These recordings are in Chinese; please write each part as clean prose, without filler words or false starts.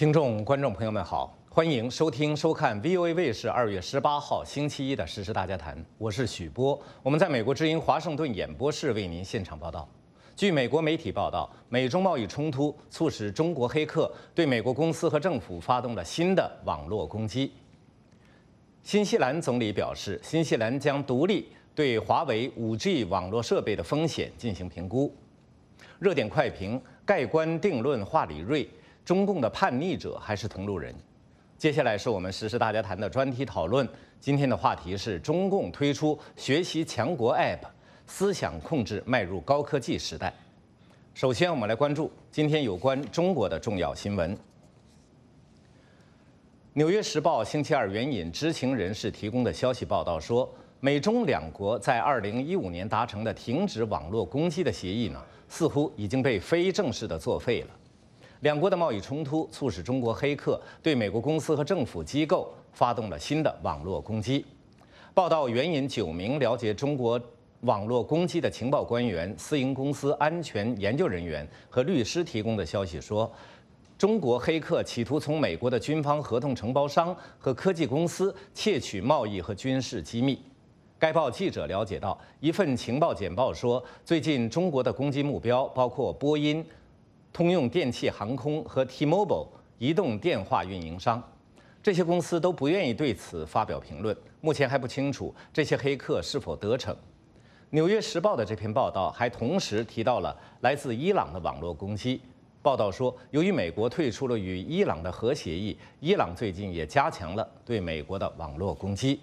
听众、观众朋友们好，欢迎收听、收看 VOA 卫视2月18号星期一的时事大家谈，我是许波，我们在美国之音华盛顿演播室为您现场报道。据美国媒体报道，美中贸易冲突促使中国黑客对美国公司和政府发动了新的网络攻击。新西兰总理表示，新西兰将独立对华为 5G 网络设备的风险进行评估。热点快评：盖棺定论华李锐，中共的叛逆者还是同路人？接下来是我们时事大家谈的专题讨论。今天的话题是中共推出学习强国 App， 思想控制迈入高科技时代。首先，我们来关注今天有关中国的重要新闻。《纽约时报》星期二援引知情人士提供的消息报道说，美中两国在2015年达成的停止网络攻击的协议呢，似乎已经被非正式的作废了。两国的贸易冲突促使中国黑客对美国公司和政府机构发动了新的网络攻击。报道援引9名了解中国网络攻击的情报官员、私营公司安全研究人员和律师提供的消息说，中国黑客企图从美国的军方合同承包商和科技公司窃取贸易和军事机密。该报记者了解到，一份情报简报说，最近中国的攻击目标包括波音、通用电气航空和 T-Mobile 移动电话运营商。这些公司都不愿意对此发表评论，目前还不清楚这些黑客是否得逞。《纽约时报》的这篇报道还同时提到了来自伊朗的网络攻击。报道说，由于美国退出了与伊朗的核协议，伊朗最近也加强了对美国的网络攻击。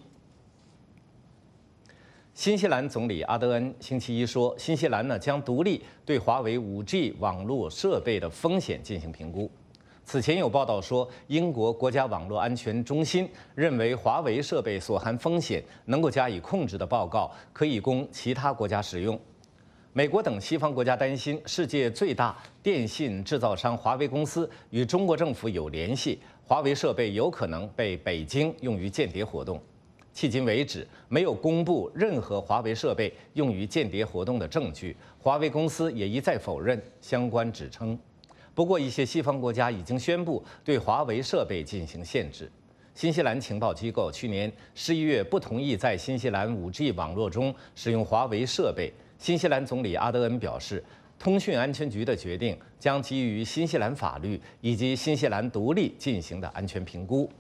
新西兰总理阿德恩星期一说，新西兰将独立对华为 5G 网络设备的风险进行评估。此前有报道说，英国国家网络安全中心认为华为设备所含风险能够加以控制的报告可以供其他国家使用。美国等西方国家担心世界最大电信制造商华为公司与中国政府有联系，华为设备有可能被北京用于间谍活动。迄今为止，没有公布任何华为设备用于间谍活动的证据，华为公司也一再否认相关指称。不过，一些西方国家已经宣布对华为设备进行限制。新西兰情报机构去年11月不同意在新西兰 5G 网络中使用华为设备。新西兰总理阿德恩表示，通讯安全局的决定将基于新西兰法律以及新西兰独立进行的安全评估。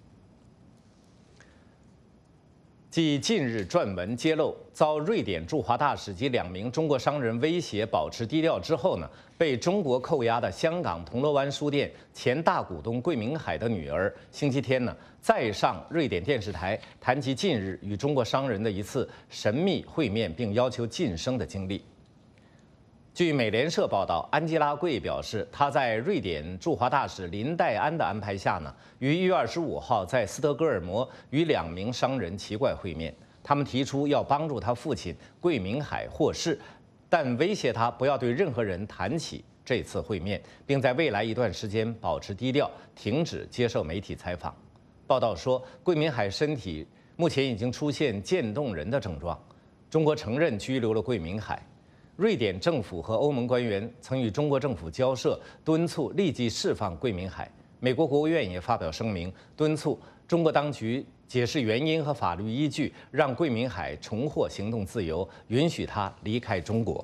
继近日撰文揭露遭瑞典驻华大使及2名中国商人威胁保持低调之后呢，被中国扣押的香港铜锣湾书店前大股东桂明海的女儿，星期天呢再上瑞典电视台谈及近日与中国商人的一次神秘会面，并要求晋升的经历。据美联社报道，安吉拉·贵表示，她在瑞典驻华大使林黛安的安排下呢，于1月25号在斯德哥尔摩与2名商人奇怪会面。他们提出要帮助他父亲桂明海获释，但威胁他不要对任何人谈起这次会面，并在未来一段时间保持低调，停止接受媒体采访。报道说，桂明海身体目前已经出现渐冻人的症状。中国承认拘留了桂明海。瑞典政府和欧盟官员曾与中国政府交涉，敦促立即释放桂明海。美国国务院也发表声明，敦促中国当局解释原因和法律依据，让桂明海重获行动自由，允许他离开中国。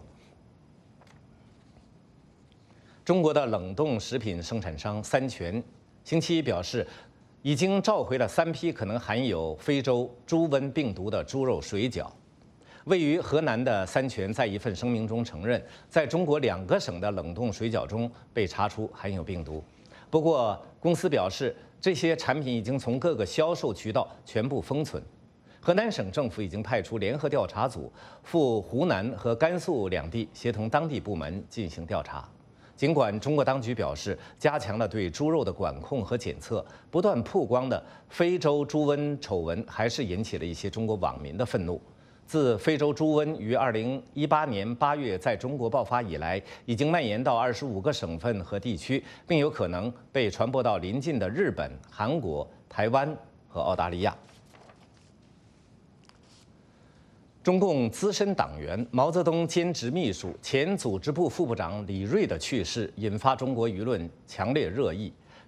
中国的冷冻食品生产商三全星期一表示，已经召回了3批可能含有非洲猪瘟病毒的猪肉水饺。位于河南的三全在一份声明中承认，在中国2个省的冷冻水饺中被查出含有病毒。不过，公司表示，这些产品已经从各个销售渠道全部封存。河南省政府已经派出联合调查组赴湖南和甘肃2地，协同当地部门进行调查。尽管中国当局表示加强了对猪肉的管控和检测，不断曝光的非洲猪瘟丑闻还是引起了一些中国网民的愤怒。自非洲猪瘟于2018年8月在中国爆发以来，已经蔓延到25个省份和地区，并有可能被传播到邻近的日本、韩国、台湾和澳大利亚。中共资深党员、毛泽东兼职秘书、前组织部副部长李锐的去世，引发中国舆论强烈热议。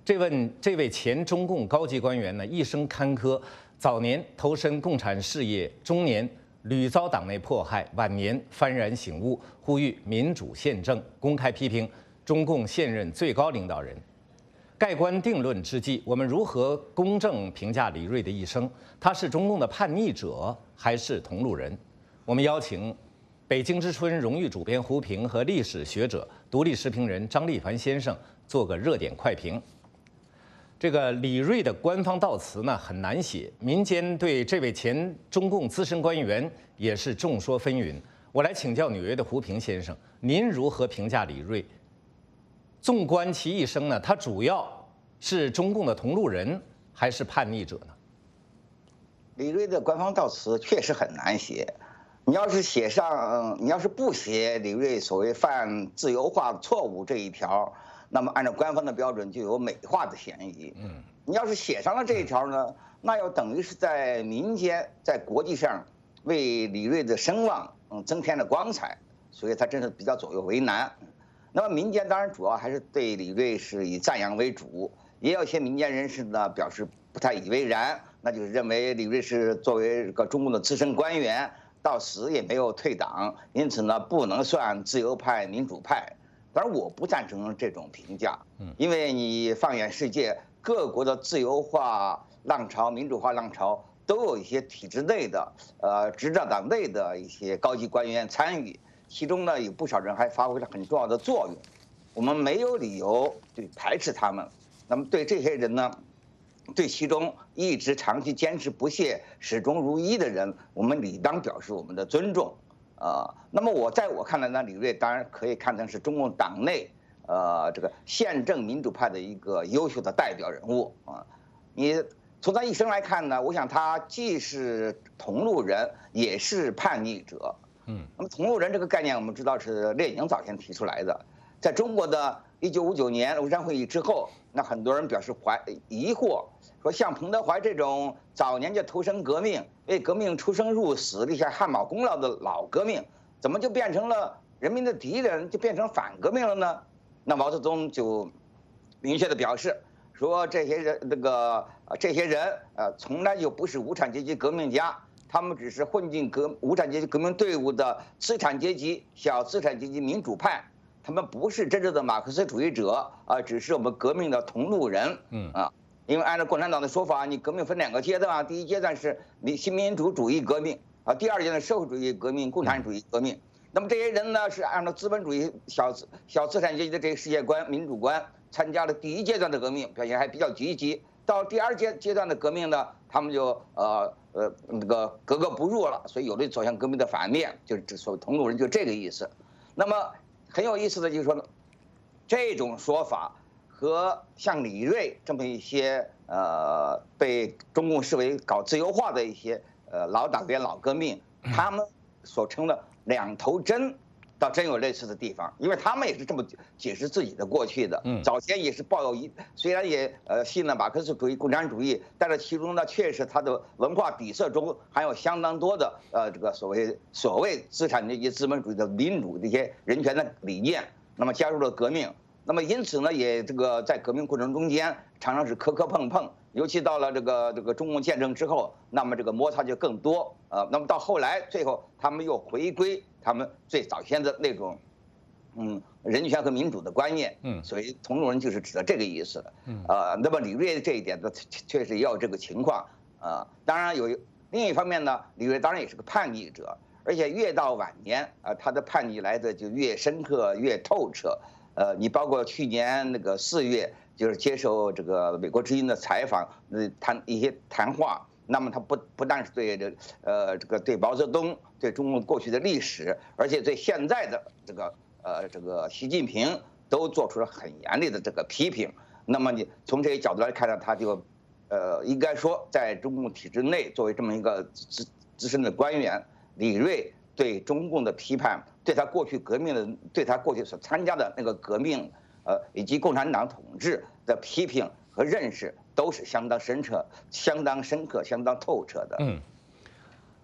这位前中共高级官员呢，一生坎坷，早年投身共产事业，中年屡遭党内迫害，晚年幡然醒悟，呼吁民主宪政，公开批评中共现任最高领导人。盖棺定论之际，我们如何公正评价李锐的一生？他是中共的叛逆者，还是同路人？我们邀请北京之春荣誉主编胡平和历史学者、独立时评人张立凡先生做个热点快评。这个李锐的官方悼词呢很难写，民间对这位前中共资深官员也是众说纷纭。我来请教纽约的胡平先生，您如何评价李锐？纵观其一生呢，他主要是中共的同路人还是叛逆者呢？ 李锐的官方悼词确实很难写。你要是写上，你要是不写李锐所谓犯自由化错误这一条，那么按照官方的标准就有美化的嫌疑。你要是写上了这一条呢，那要等于是在民间、在国际上为李锐的声望增添了光彩，所以他真是比较左右为难。那么民间当然主要还是对李锐是以赞扬为主，也有一些民间人士呢表示不太以为然，那就是认为李锐是作为这个中共的资深官员，到死也没有退党，因此呢不能算自由派、民主派。当然我不赞成这种评价，因为你放眼世界，各国的自由化浪潮、民主化浪潮都有一些体制内的、执政党内的一些高级官员参与。其中呢，有不少人还发挥了很重要的作用，我们没有理由去排斥他们。那么对这些人呢，对其中一直长期坚持不懈、始终如一的人，我们理当表示我们的尊重。那么在我看来呢，李锐当然可以看成是中共党内这个宪政民主派的一个优秀的代表人物啊。你从他一生来看呢，我想他既是同路人，也是叛逆者。那么同路人这个概念，我们知道是列宁早先提出来的。在中国的1959年庐山会议之后，那很多人表示疑惑，说像彭德怀这种早年就投身革命、为革命出生入死、立下汗马功劳的老革命，怎么就变成了人民的敌人，就变成反革命了呢？那毛泽东就明确的表示说，这些人从来就不是无产阶级革命家。他们只是混进无产阶级革命队伍的资产阶级、小资产阶级民主派，他们不是真正的马克思主义者只是我们革命的同路人。因为按照共产党的说法，你革命分2个阶段，第一阶段是新民主主义革命第二阶段社会主义革命、共产主义革命。那么这些人呢，是按照资本主义小资产阶级的这个世界观、民主观，参加了第一阶段的革命，表现还比较积极。到第二阶段的革命呢，他们就那个格格不入了，所以有的走向革命的反面，就是所谓同路人，就这个意思。那么很有意思的就是说呢，这种说法和像李锐这么一些被中共视为搞自由化的一些老党员、老革命，他们所称的2头针，倒真有类似的地方，因为他们也是这么解释自己的过去的。早先也是抱有虽然也信了马克思主义、共产主义，但是其中呢，确实他的文化底色中含有相当多的这个所谓资产阶级资本主义的民主这些人权的理念，那么加入了革命。那么因此呢，也这个在革命过程中间常常是磕磕碰碰，尤其到了这个中共建政之后，那么这个摩擦就更多。那么到后来，最后他们又回归他们最早先的那种，人权和民主的观念。所以同路人就是指的这个意思。那么李锐这一点呢，确实也有这个情况。当然另一方面呢，李锐当然也是个叛逆者，而且越到晚年他的叛逆来的就越深刻、越透彻。你包括去年那个4月，就是接受这个美国之音的采访，谈一些谈话。那么他不但是对对毛泽东、对中国过去的历史，而且对现在的这个习近平都做出了很严厉的这个批评。那么你从这些角度来看呢，他就应该说在中共体制内作为这么一个资深的官员，李锐对中共的批判，对他过去革命的，对他过去所参加的那个革命，以及共产党统治的批评和认识，都是相当深刻、相当透彻的。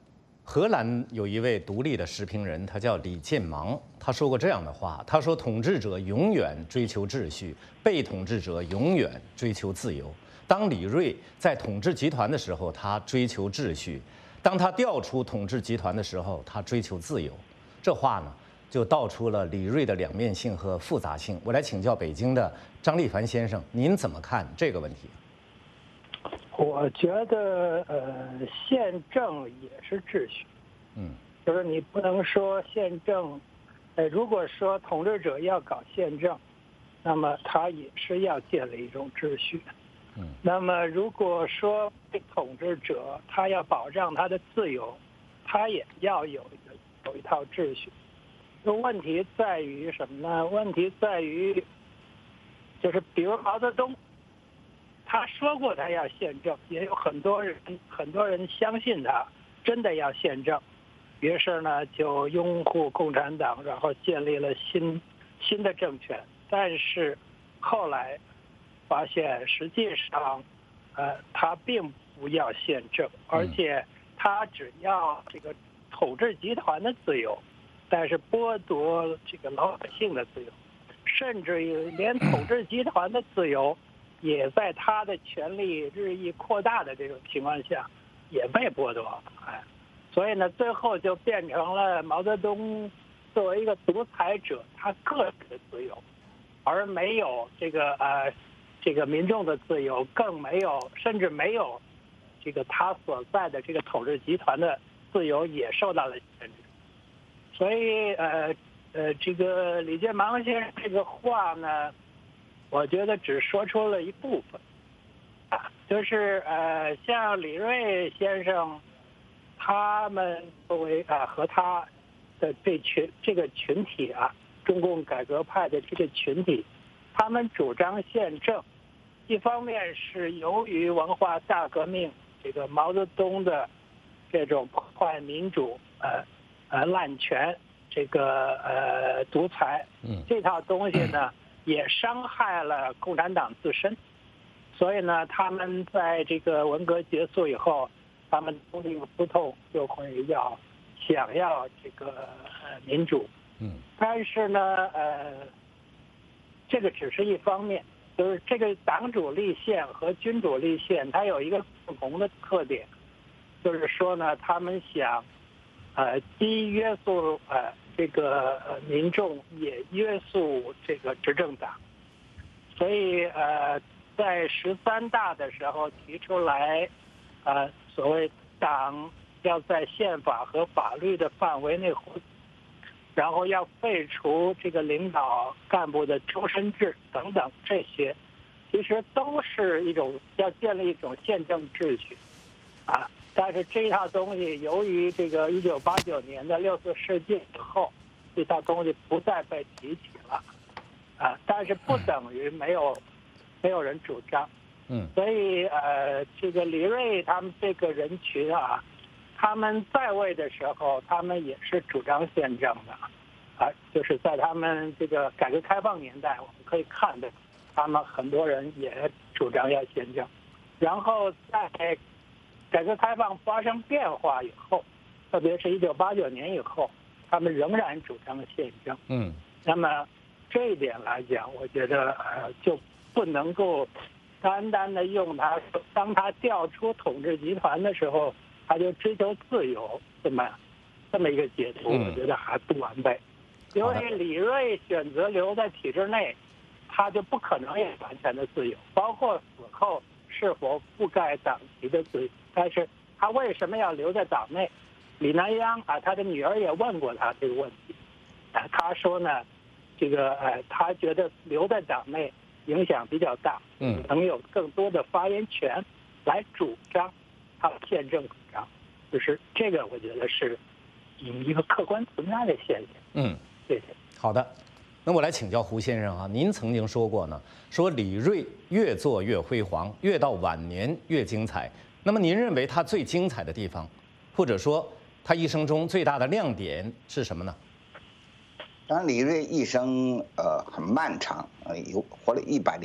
荷兰有一位独立的时评人，他叫李建芒，他说过这样的话：他说，统治者永远追求秩序，被统治者永远追求自由。当李锐在统治集团的时候，他追求秩序；当他调出统治集团的时候，他追求自由。这话呢，就道出了李锐的两面性和复杂性。我来请教北京的张立凡先生，您怎么看这个问题？ 我觉得，宪政也是秩序，就是你不能说宪政，如果说统治者要搞宪政，那么他也是要建立一种秩序，那么如果说统治者他要保障他的自由，他也要有一套秩序。问题在于什么呢？问题在于，就是比如毛泽东。他说过他要宪政，也有很多人相信他真的要宪政，于是呢就拥护共产党，然后建立了新的政权。但是后来发现，实际上，他并不要宪政，而且他只要这个统治集团的自由，但是剥夺这个老百姓的自由，甚至于连统治集团的自由。也在他的权力日益扩大的这种情况下，也被剥夺了，所以呢，最后就变成了毛泽东作为一个独裁者，他个人的自由，而没有这个民众的自由，更没有，甚至没有这个他所在的这个统治集团的自由也受到了限制。所以这个李建芒先生这个话呢。我觉得只说出了一部分，就是像李锐先生，他们作为和他的这个群体中共改革派的这个群体，他们主张宪政，一方面是由于文化大革命这个毛泽东的这种破坏民主、滥权、这个独裁，这套东西呢。也伤害了共产党自身，所以呢，他们在这个文革结束以后，他们痛定思痛，就会想要这个民主。但是呢，这个只是一方面，就是这个党主立宪和君主立宪，它有一个共同的特点，就是说呢，他们想，既约束这个民众也约束这个执政党，所以在13大的时候提出来，所谓党要在宪法和法律的范围内活，然后要废除这个领导干部的终身制等等，这些其实都是一种要建立一种宪政秩序，但是这套东西由于这个1989年的6次事件以后，这套东西不再被提起了，但是不等于没有人主张，所以这个李锐他们这个人群他们在位的时候，他们也是主张宪政的，就是在他们这个改革开放年代，我们可以看到，他们很多人也主张要宪政，然后在改革开放发生变化以后，特别是1989年以后，他们仍然主张宪政。那么这一点来讲，我觉得就不能够单单的用他当他调出统治集团的时候，他就追求自由这么一个解读，我觉得还不完备。因为李锐选择留在体制内，他就不可能有完全的自由，包括死后是否覆盖党籍的自由。但是他为什么要留在党内？李南央他的女儿也问过他这个问题，他说呢，这个他觉得留在党内影响比较大，能有更多的发言权来主张他的宪政主张，就是这个我觉得是一个客观存在的现象。谢谢。 好的，那我来请教胡先生您曾经说过呢，说李锐越做越辉煌，越到晚年越精彩。那么您认为他最精彩的地方，或者说他一生中最大的亮点是什么呢？ 当然，李锐一生很漫长，活了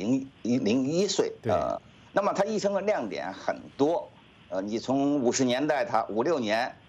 101岁，那么他一生的亮点很多，你从50年代他5、6年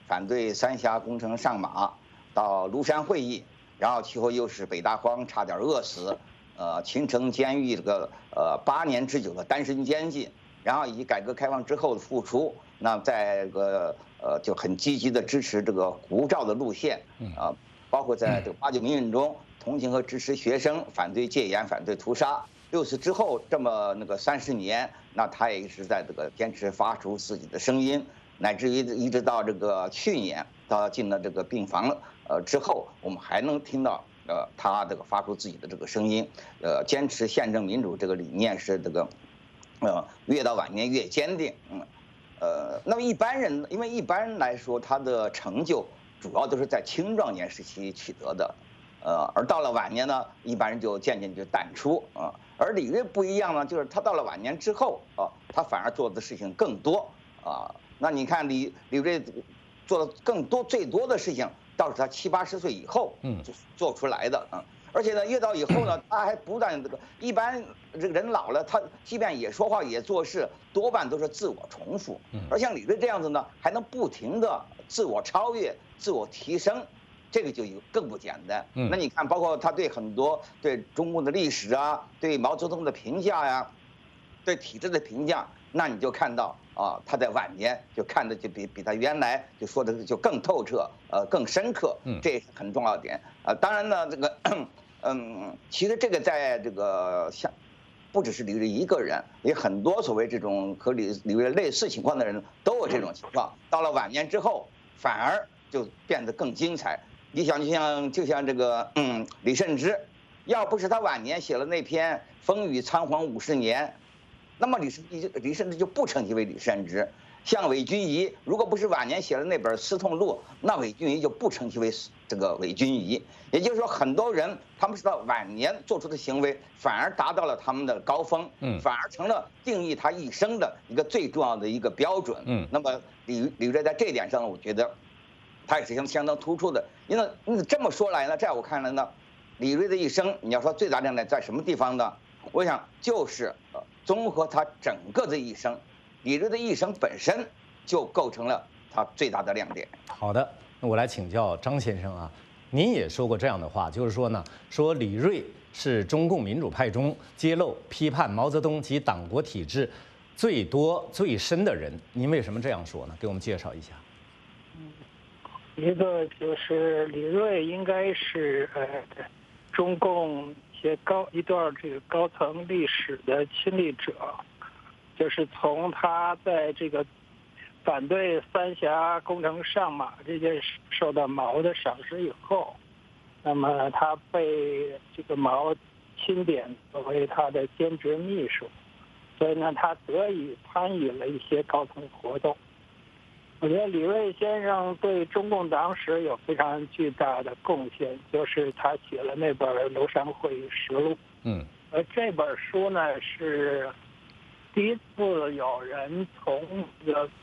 反对三峡工程上马，到庐山会议，然后其后又是北大荒差点饿死，秦城监狱这个8年之久的单身监禁，然后以及改革开放之后的复出，那在这个就很积极的支持这个胡照的路线，包括在这个8·9民运中同情和支持学生，反对戒严，反对屠杀。6·4之后这么30年，那他也一直在这个坚持发出自己的声音，乃至于一直到这个去年，到进了这个病房之后，我们还能听到他这个发出自己的这个声音，坚持宪政民主这个理念是这个，越到晚年越坚定，那么一般人，因为一般人来说，他的成就主要都是在青壮年时期取得的，而到了晚年呢，一般人就渐渐就淡出啊。而李锐不一样呢，就是他到了晚年之后他反而做的事情更多啊。那你看李锐做的最多的事情，倒是他70、80岁以后就做出来的啊。而且呢，越到以后呢，他还不断一般这个人老了，他即便也说话也做事，多半都是自我重复。而像李锐这样子呢，还能不停的自我超越、自我提升。这个就更不简单。那你看，包括他对很多对中共的历史啊，对毛泽东的评价呀，对体制的评价，那你就看到他在晚年就看的就比他原来就说的就更透彻，更深刻。这也是很重要的点。当然呢，这个其实这个在这个像不只是李锐一个人，也很多所谓这种和李锐类似情况的人都有这种情况。到了晚年之后，反而就变得更精彩。你想，就像这个李慎之，要不是他晚年写了那篇《风雨仓皇50年》，那么李慎之就不称其为李慎之。像韦君仪，如果不是晚年写了那本《思痛录》，那韦君仪就不称其为这个韦君仪。也就是说，很多人他们是到晚年做出的行为，反而达到了他们的高峰，反而成了定义他一生的一个最重要的一个标准。那么李锐在这点上，我觉得他也是相当突出的。因为你这么说来呢，在我看来呢，李锐的一生，你要说最大亮点在什么地方呢？我想就是综合他整个的一生，李锐的一生本身就构成了他最大的亮点。 好的，那我来请教张先生啊，您也说过这样的话，就是说呢，说李锐是中共民主派中揭露批判毛泽东及党国体制最多最深的人。您为什么这样说呢？给我们介绍一下。 一个就是李锐应该是中共一段这个高层历史的亲历者，就是从他在这个反对三峡工程上马这件事受到毛的赏识以后，那么他被这个毛钦点作为他的兼职秘书，所以呢，他得以参与了一些高层活动。我觉得李锐先生对中共党史有非常巨大的贡献，就是他写了那本《庐山会议实录》。而这本书呢是第一次有人从这个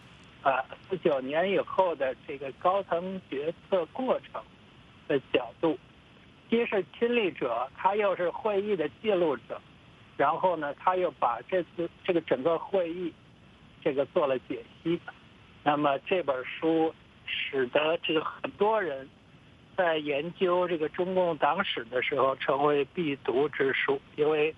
49年以后的这个高层决策过程的角度，既是亲历者，他又是会议的记录者，然后呢，他又把这个整个会议这个做了解析。那么这本书使得这个很多人在研究这个中共党史的时候成为必读之书，因为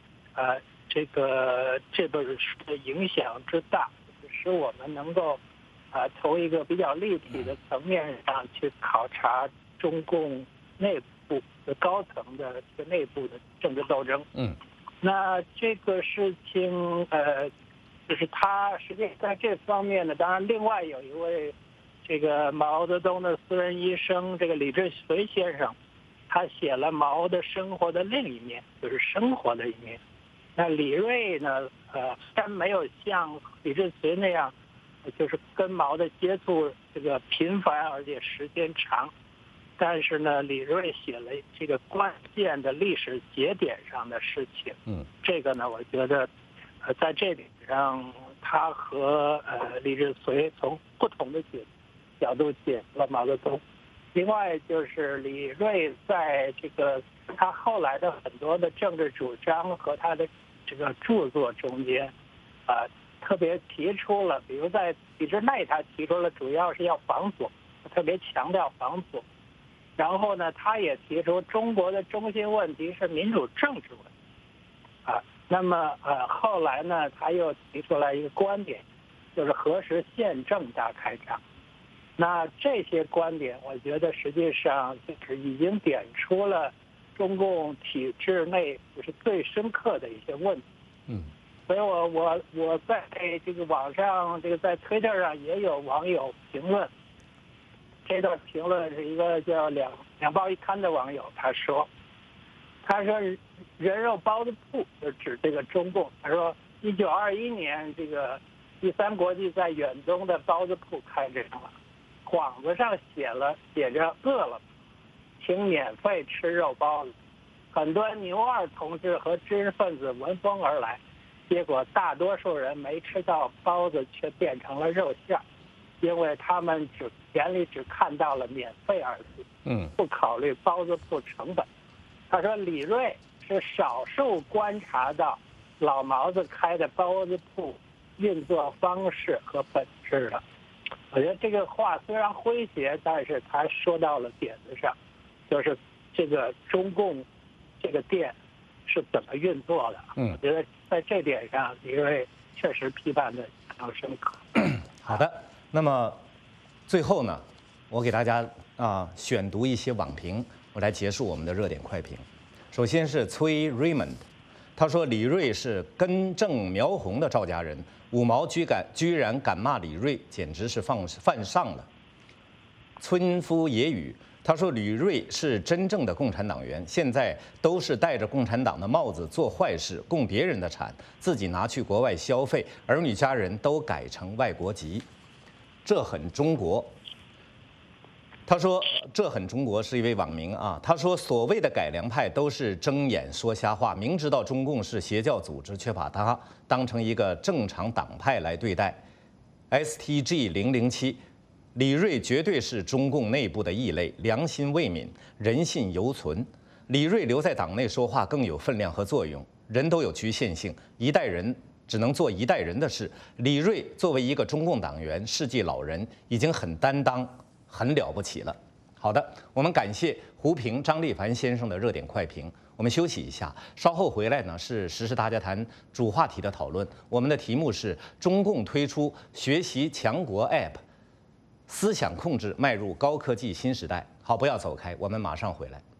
这本书的影响之大，使我们能够从一个比较立体的层面上去考察中共内部的高层的这个内部的政治斗争。那这个事情就是他实际在这方面呢，当然另外有一位这个毛泽东的私人医生，这个李志绥先生，他写了毛的生活的另一面，就是生活的一面。那李锐呢，虽然没有像李志绥那样，就是跟毛的接触这个频繁而且时间长，但是呢，李锐写了这个关键的历史节点上的事情。这个呢，我觉得在这点上，他和李志绥从不同的角度解读了毛泽东。另外就是李锐在这个他后来的很多的政治主张和他的这个著作中间，特别提出了，比如在体制内他提出了主要是要防左，他特别强调防堵。然后呢，他也提出中国的中心问题是民主政治问题，那么后来呢，他又提出来一个观点，就是何时宪政大开张。那这些观点，我觉得实际上就是已经点出了中共体制内就是最深刻的一些问题。所以我在这个网上，这个在推特上也有网友评论。这段评论是一个叫两报一刊的网友，他说人肉包子铺就指这个中共。他说1921年这个第三国际在远东的包子铺开张了，幌子上写着饿了，请免费吃肉包子。很多牛二同志和知识分子闻风而来，结果大多数人没吃到包子，却变成了肉馅，因为他们眼里只看到了免费二字，不考虑包子铺成本。他说李瑞是少数观察到老毛子开的包子铺运作方式和本质的。我觉得这个话虽然诙谐，但是他说到了点子上，就是这个中共这个店是怎么运作的。我觉得在这点上，李瑞确实批判的非常深刻。 好的，那么最后呢，我给大家选读一些网评，我来结束我们的热点快评。首先是崔 Raymond， 他说李瑞是根正苗红的赵家人，5毛居然敢骂李瑞，简直是犯上了。村夫野语，他说李瑞是真正的共产党员，现在都是戴着共产党的帽子做坏事，供别人的产，自己拿去国外消费，儿女家人都改成外国籍。这很中国。他说这很中国是一位网民啊，他说所谓的改良派都是睁眼说瞎话，明知道中共是邪教组织，却把它当成一个正常党派来对待。STG007，李瑞绝对是中共内部的异类，良心未泯，人性犹存。李瑞留在党内说话更有分量和作用。人都有局限性，一代人只能做一代人的事。李瑞作为一个中共党员，世纪老人，已经很担当，很了不起了。好的，我们感谢胡平、张立凡先生的热点快评。我们休息一下，稍后回来呢是时事大家谈主话题的讨论。我们的题目是中共推出学习强国 App， 思想控制迈入高科技新时代。好，不要走开，我们马上回来。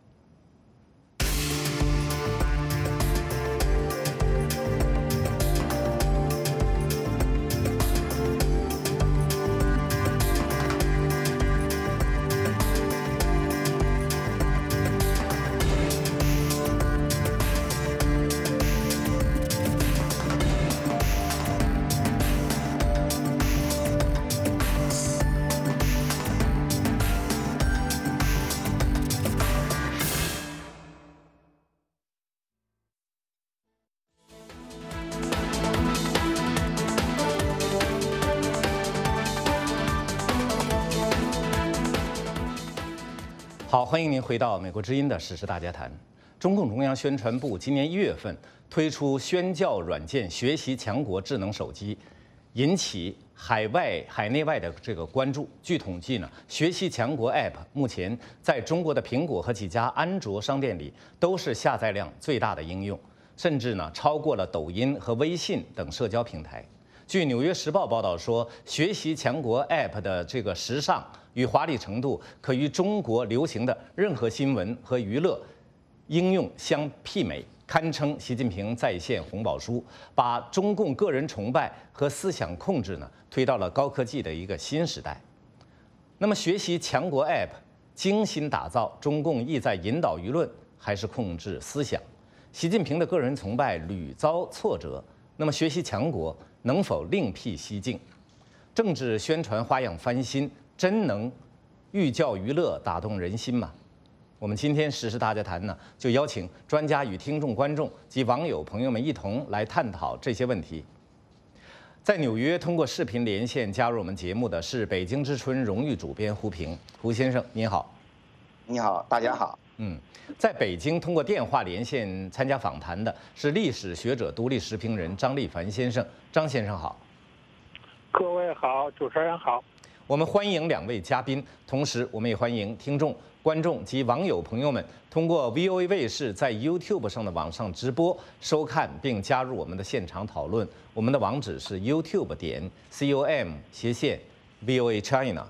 好，欢迎您回到美国之音的时事大家谈。中共中央宣传部今年1月份推出宣教软件学习强国智能手机，引起海内外的这个关注。据统计呢，学习强国 App 目前在中国的苹果和几家安卓商店里都是下载量最大的应用，甚至呢超过了抖音和微信等社交平台。据《纽约时报》报道说，学习强国 App 的这个时尚与华丽程度，可与中国流行的任何新闻和娱乐应用相媲美，堪称习近平在线红宝书，把中共个人崇拜和思想控制呢推到了高科技的一个新时代。那么，学习强国 App 精心打造，中共意在引导舆论还是控制思想？习近平的个人崇拜屡遭挫折，那么学习强国能否另辟蹊径？政治宣传花样翻新，真能寓教于乐，打动人心吗？我们今天时事大家谈呢，就邀请专家与听众、观众及网友朋友们一同来探讨这些问题。在纽约通过视频连线加入我们节目的是北京之春荣誉主编胡平，胡先生您好。 你好，大家好。 在北京通过电话连线参加访谈的是历史学者、独立时评人张立凡先生，张先生好。 各位好，主持人好。 我们欢迎2位嘉宾，同时我们也欢迎听众、观众及网友朋友们通过 VOA 卫视在 YouTube 上的网上直播收看并加入我们的现场讨论。我们的网址是 YouTube.com/VOA China。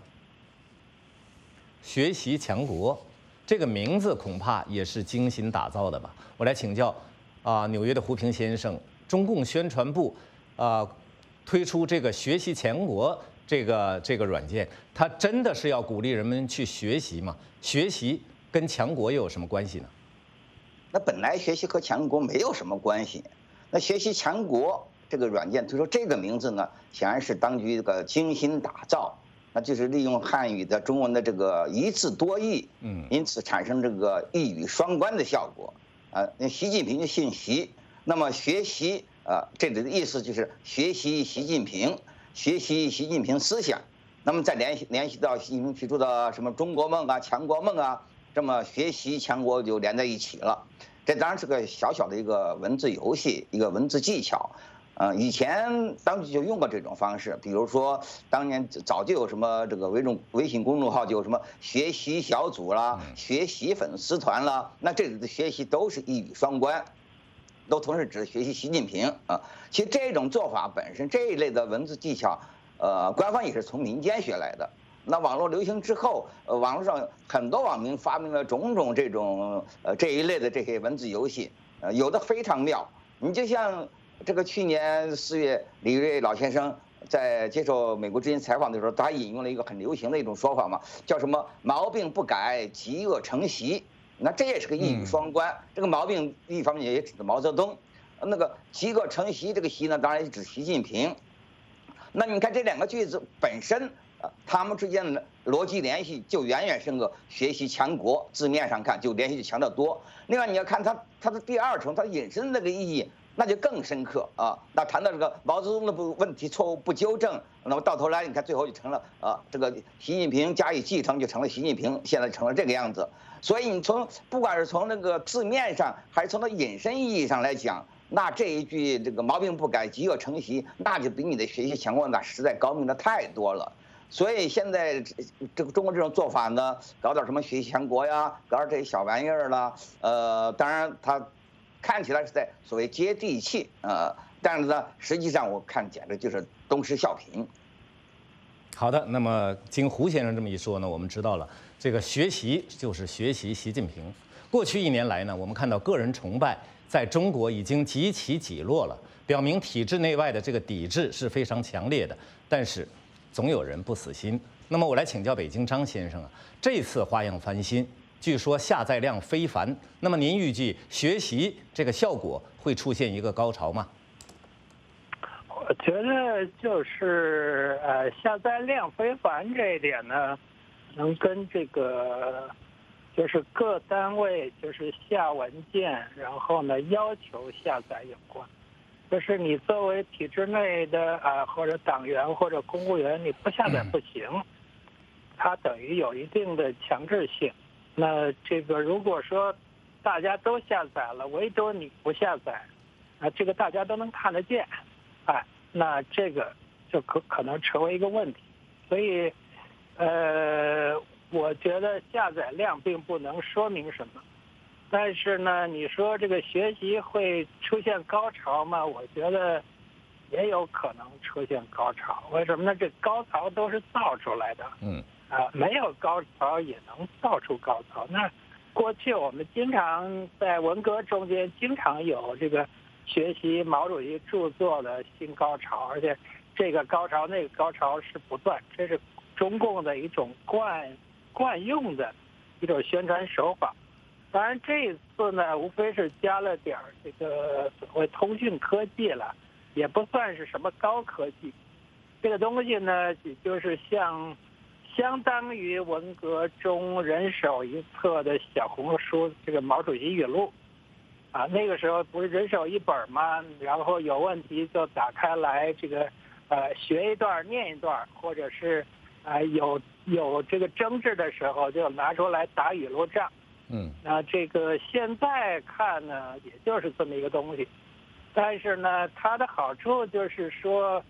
学习强国这个名字恐怕也是精心打造的吧？我来请教纽约的胡平先生，中共宣传部推出这个学习强国这个软件，它真的是要鼓励人们去学习吗？学习跟强国又有什么关系呢？ 那本来学习和强国没有什么关系。那学习强国这个软件推出这个名字呢，显然是当局这个精心打造，那就是利用汉语的中文的这个一字多义，因此产生这个一语双关的效果。那习近平就姓习，那么学习这里的意思就是学习习近平，学习习近平思想。那么再联系到习近平提出的什么中国梦啊、强国梦啊，这么学习强国就连在一起了。这当然是个小小的一个文字游戏，一个文字技巧。以前当局就用过这种方式，比如说当年早就有什么这个微信公众号就有什么学习小组啦、学习粉丝团啦，那这里的学习都是一语双关，都同时指学习习近平啊。其实这种做法本身这一类的文字技巧，官方也是从民间学来的。那网络流行之后，网络上很多网民发明了种种这种这一类的这些文字游戏，有的非常妙。你就像这个去年4月，李瑞老先生在接受美国之音采访的时候，他引用了一个很流行的一种说法嘛，叫什么“毛病不改，饥饿成习”。那这也是个一语双关。这个毛病一方面也指的毛泽东，那个饥饿成习这个习呢，当然也指习近平。那你看这2个句子本身，他们之间的逻辑联系就远远胜过学习强国字面上看就联系就强得多。另外你要看它的第2层，它引申的那个意义，那就更深刻啊！那谈到这个毛泽东的问题错误不纠正，那么到头来你看最后就成了这个习近平加以继承就成了习近平，现在成了这个样子。所以你不管是从那个字面上，还是从它引申意义上来讲，那这一句这个毛病不改，饥饿成习，那就比你的学习强国那实在高明的太多了。所以现在这个中国这种做法呢，搞点什么学习强国呀，搞点这些小玩意儿啦，当然它看起来是在所谓接地气，但是呢，实际上我看简直就是东施效颦。 好的，那么经胡先生这么一说呢，我们知道了这个学习就是学习习近平。过去1年来呢，我们看到个人崇拜在中国已经极其起落了，表明体制内外的这个抵制是非常强烈的。但是总有人不死心。那么我来请教北京张先生啊，这次花样翻新，据说下载量非凡。那么您预计学习这个效果会出现一个高潮吗？ 我觉得就是下载量非凡这一点呢，能跟这个就是各单位就是下文件，然后呢要求下载有关。就是你作为体制内的或者党员或者公务员，你不下载不行，它等于有一定的强制性。那这个如果说大家都下载了，唯独你不下载，这个大家都能看得见，那这个就可能成为一个问题。所以，我觉得下载量并不能说明什么。但是呢，你说这个学习会出现高潮吗？我觉得也有可能出现高潮。为什么呢？这高潮都是造出来的。没有高潮也能造出高潮。那过去我们经常在文革中间经常有这个学习毛主席著作的新高潮，而且这个高潮那个高潮是不断，这是中共的一种惯用的一种宣传手法。当然这一次呢，无非是加了点这个所谓通讯科技了，也不算是什么高科技。这个东西呢，也就是相当于文革中人手一册的小红书这个毛主席语录，那个时候不是人手一本吗？然后有问题就打开来这个学一段念一段，或者是有这个争执的时候就拿出来打语录仗。那这个现在看呢，也就是这么一个东西，但是呢，它的好处就是说，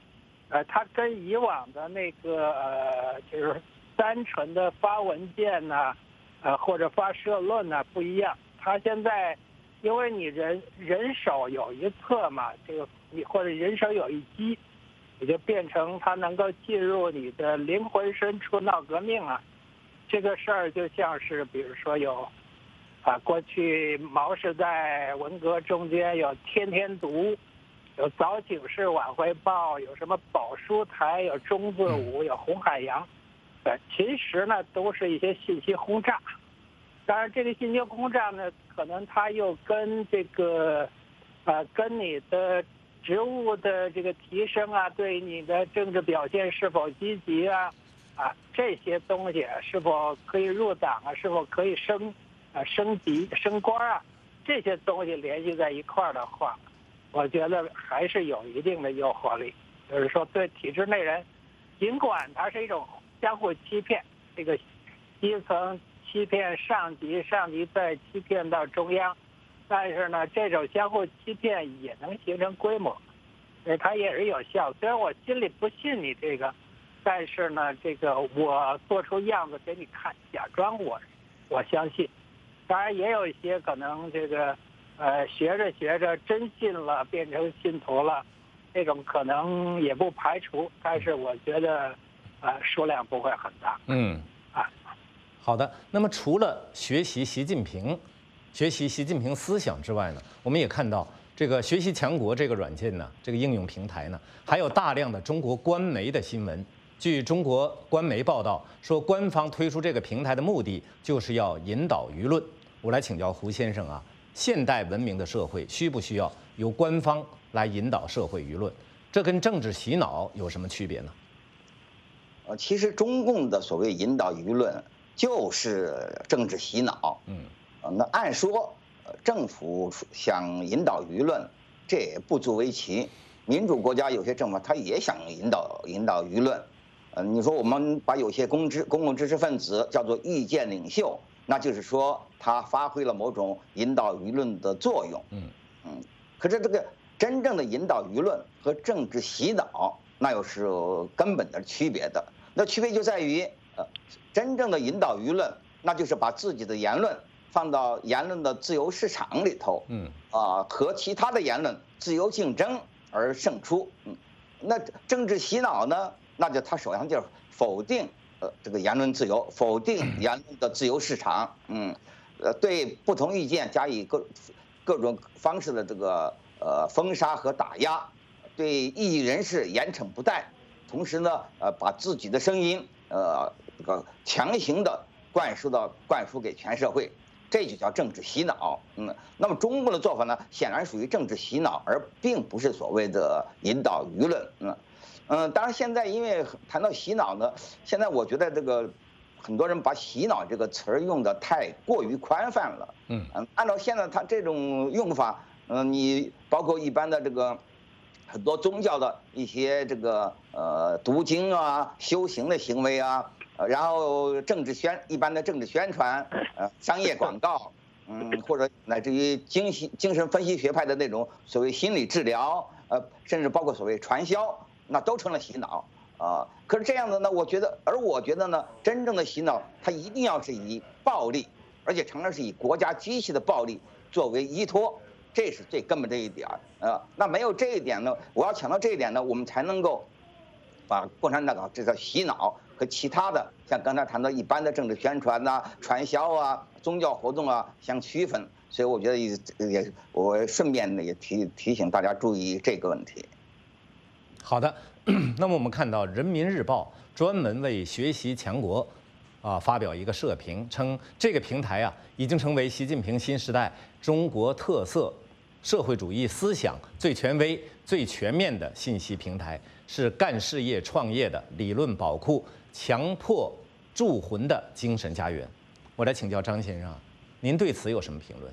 它跟以往的那个就是单纯的发文件呐，或者发社论呐不一样。它现在因为你人手有一册嘛，这个你或者人手有一机，也就变成它能够进入你的灵魂深处闹革命啊。这个事儿就像是比如说有过去毛时代文革中间有天天读。有早警示晚会报，有什么宝书台，有中字舞，有红海洋，其实呢都是一些信息轰炸。当然，这个信息轰炸呢，可能它又跟这个，跟你的职务的这个提升啊，对你的政治表现是否积极啊，这些东西是否可以入党啊，是否可以升级升官啊，这些东西联系在一块儿的话。我觉得还是有一定的诱惑力，就是说对体制内人，尽管它是一种相互欺骗，这个基层欺骗上级，上级再欺骗到中央，但是呢，这种相互欺骗也能形成规模，它也是有效。虽然我心里不信你这个，但是呢，这个我做出样子给你看，假装我相信。当然也有一些可能这个。学着真信了，变成信徒了，这种可能也不排除，但是我觉得，数量不会很大。 好的。那么除了学习习近平思想之外呢，我们也看到这个学习强国这个软件呢，这个应用平台呢，还有大量的中国官媒的新闻。据中国官媒报道说，官方推出这个平台的目的就是要引导舆论。我来请教胡先生啊。现代文明的社会需不需要由官方来引导社会舆论？这跟政治洗脑有什么区别呢？ 其实中共的所谓引导舆论就是政治洗脑。那按说政府想引导舆论，这也不足为奇。民主国家有些政府他也想引导舆论。你说我们把有些公共知识分子叫做意见领袖。那就是说，他发挥了某种引导舆论的作用。可是这个真正的引导舆论和政治洗脑，那又是根本的区别的。那区别就在于，真正的引导舆论，那就是把自己的言论放到言论的自由市场里头，和其他的言论自由竞争而胜出。那政治洗脑呢，那就他首先就是否定。这个言论自由，否定言论的自由市场，对不同意见加以各种方式的这个封杀和打压，对异议人士严惩不贷，同时呢，把自己的声音这个强行的灌输给全社会，这就叫政治洗脑。那么中国的做法呢，显然属于政治洗脑，而并不是所谓的引导舆论。当然现在因为谈到洗脑呢，现在我觉得这个很多人把洗脑这个词儿用的太过于宽泛了。按照现在他这种用法，你包括一般的这个很多宗教的一些这个读经啊、修行的行为啊，然后一般的政治宣传，商业广告，或者乃至于精神分析学派的那种所谓心理治疗，甚至包括所谓传销。那都成了洗脑可是这样的呢，我觉得呢，真正的洗脑，它一定要是以暴力，而且常常是以国家机器的暴力作为依托，这是最根本的一点那没有这一点呢，我要强调这一点呢，我们才能够把共产党这个洗脑和其他的像刚才谈到一般的政治宣传传销宗教活动相区分。所以我觉得我顺便也提醒大家注意这个问题。 好的，那么我们看到《人民日报》专门为学习强国发表一个社评，称这个平台已经成为习近平新时代中国特色社会主义思想最权威、最全面的信息平台，是干事业创业的理论宝库，强迫铸魂的精神家园。我来请教张先生，您对此有什么评论？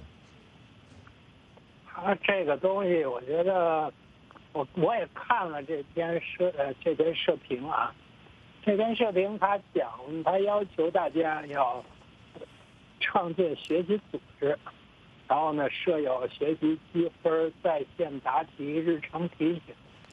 这个东西，我觉得。我也看了这篇社评这篇社评他要求大家要创建学习组织，然后呢设有学习积分、在线答题、日程提醒，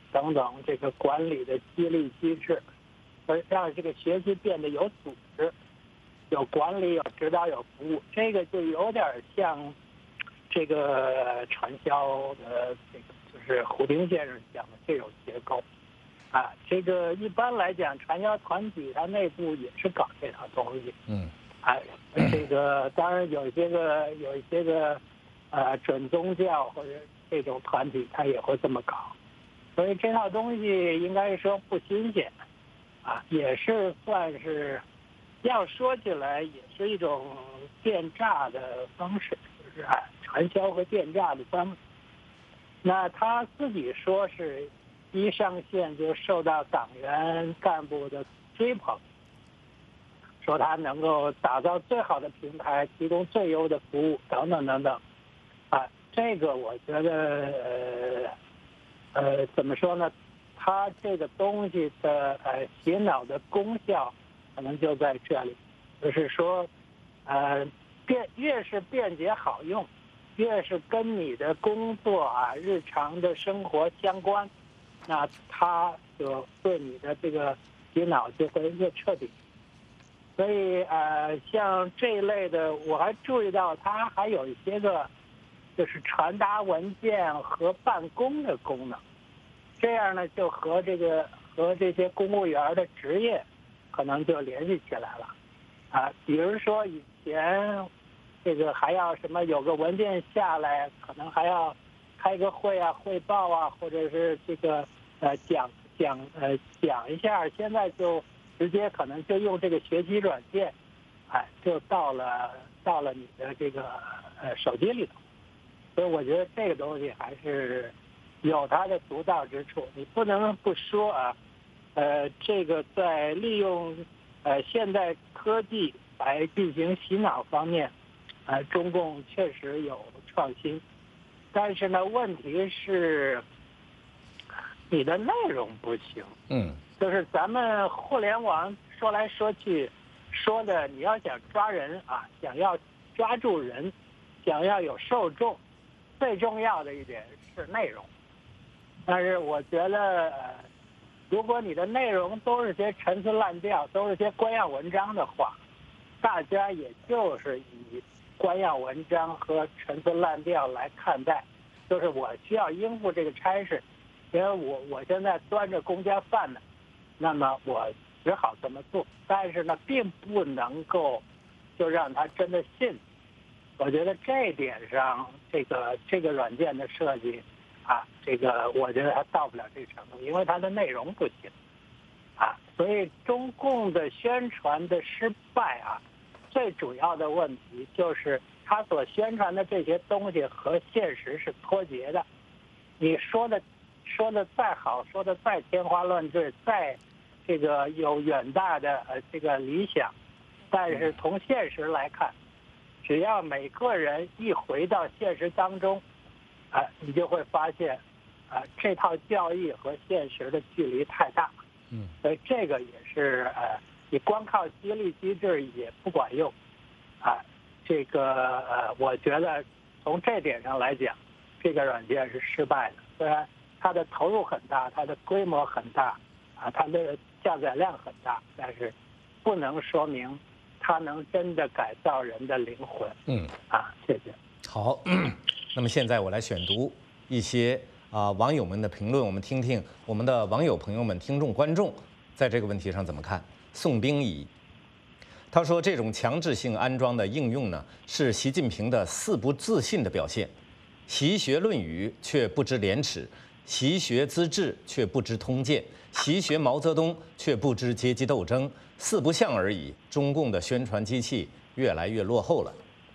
等等这个管理的激励机制，而让这个学习变得有组织、有管理、有指导、有服务。这个就有点像这个传销的这个，就是胡丁先生讲的这种结构。这个一般来讲，传销团体它内部也是搞这套东西。这个当然有一些个准宗教或者这种团体，它也会这么搞。所以这套东西应该说不新鲜，也是算是，要说起来也是一种电诈的方式，就是传销和电诈的方式。那他自己说是一上线就受到党员干部的追捧，说他能够打造最好的平台，提供最优的服务等等等等。这个我觉得怎么说呢？他这个东西的洗脑的功效可能就在这里，就是说越是便捷好用，越是跟你的工作日常的生活相关，那他就对你的这个洗脑就会越彻底。所以像这一类的，我还注意到它还有一些个就是传达文件和办公的功能，这样呢就和这些公务员的职业可能就联系起来了。比如说以前这个还要什么有个文件下来，可能还要开个会汇报或者是这个讲一下，现在就直接可能就用这个学习软件，就到了你的这个手机里头。所以我觉得这个东西还是有它的独到之处，你不能不说这个在利用现代科技来进行洗脑方面，中共确实有创新，但是呢，问题是你的内容不行。就是咱们互联网说来说去说的，你要想抓人想要抓住人，想要有受众，最重要的一点是内容。但是我觉得如果你的内容都是些陈词滥调，都是些官样文章的话，大家也就是以官样文章和陈词滥调来看待，就是我需要应付这个差事，因为我现在端着公家饭呢，那么我只好这么做。但是呢，并不能够就让他真的信。我觉得这一点上，这个软件的设计这个我觉得它到不了这个程度，因为它的内容不行所以中共的宣传的失败最主要的问题就是他所宣传的这些东西和现实是脱节的。你说的再好，说的再天花乱坠，再这个有远大的这个理想，但是从现实来看，只要每个人一回到现实当中，你就会发现，这套教义和现实的距离太大。所以这个也是你光靠激励机制也不管用。这个我觉得从这点上来讲，这个软件是失败的。虽然它的投入很大，它的规模很大，它的下载量很大，但是不能说明它能真的改造人的灵魂。谢谢。 好，那么现在我来选读一些网友们的评论，我们听听我们的网友朋友们、听众观众在这个问题上怎么看。宋冰怡他说，这种强制性安装的应用呢，是习近平的4不自信的表现。习学《论语》却不知廉耻，习学资治却不知通鉴，习学毛泽东却不知阶级斗争，4不像而已。中共的宣传机器越来越落后了。